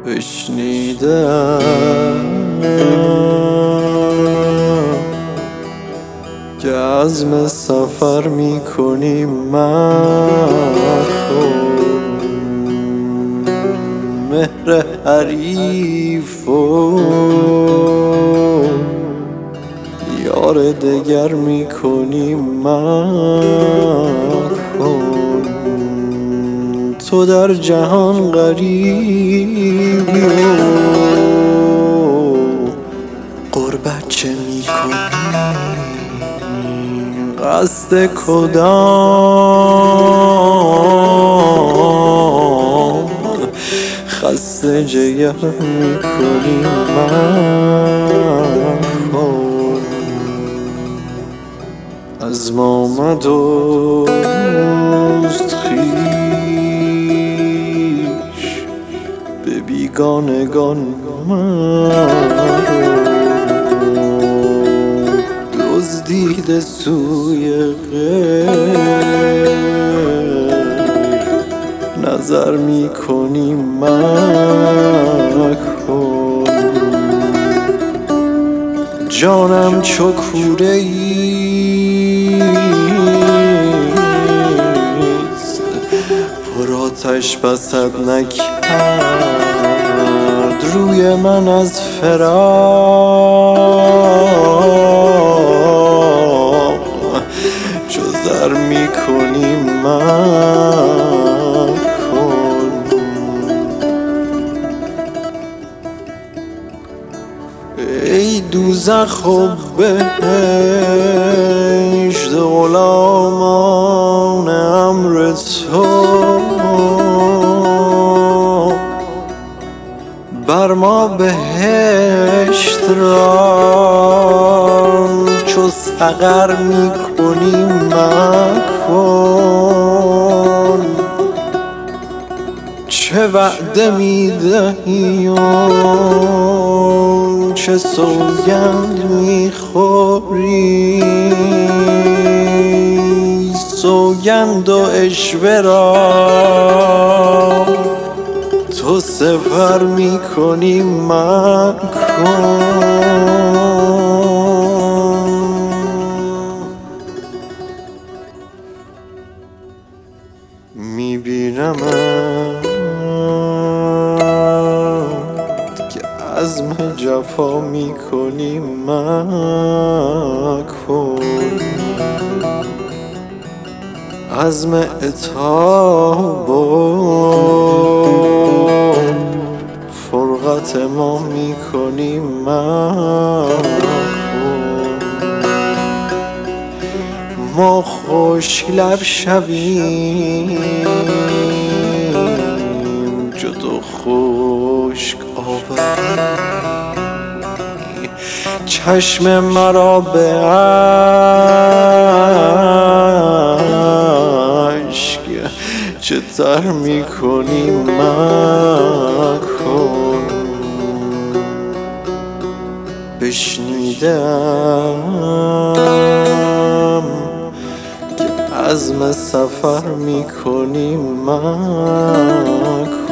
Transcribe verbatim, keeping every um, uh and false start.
بشنیدم که عزم سفر میکنی مکن مهر حریف و یار دگر میکنی مکن تو در جهان غریبی و غربت چه میکنی قصد کدام خسته جگر میکنی من کن از ما مدزد خویش به بیگانگان دزدیده سوی غیر نظر میکنی مکن جانم چو کوره ایست پر آتش بسد نکرد روی من از فراق چو زر میکنی مکن ای دوزخ و بهشت غلامان امر تو بر ما بهشت را چو سقر میکنی مکن چه وعده میدهی و چه سوگند میخوری سوگند و عشوه را تو سپر میکنی مکن میبینم عزم جفا میکنی مکن عزم عتاب و فرقت ما میکنی مکن ما خشک لب شویم جدو خشک آوری چشم مرا به اشک چه تر میکنی مکن بشنیدم که عزم سفر میکنی مکن